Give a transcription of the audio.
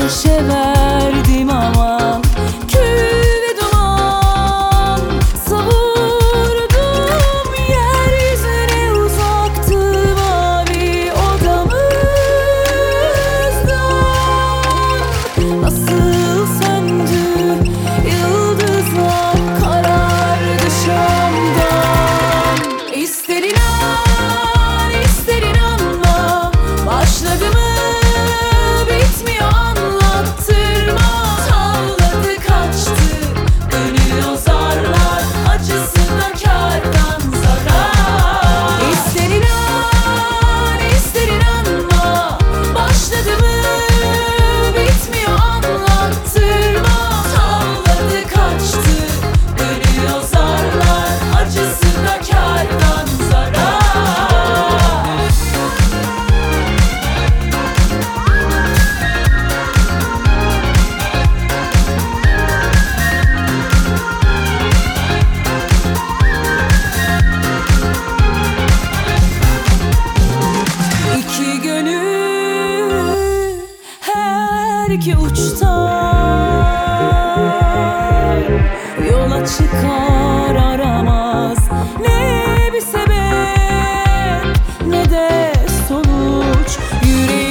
ateşe verdim aman. Kül ve duman savurdum yeryüzüne, uzaktı mavi odamızdan. Nasıl söndü yıldızlar, karardı şamdan. İster inan ister inanma, başladı mı bitmiyor anlattırma. Salladı kaçtı dönüyor zarlar, acısına kârdan zarar. İster inan ister inanma, başladı mı bitmiyor anlattırma. Salladı kaçtı dönüyor zarlar, acısına kârdan zarar. İki gönül her iki uçtan yola çıkar, aramaz ne bir sebep ne de sonuç. Yüreğim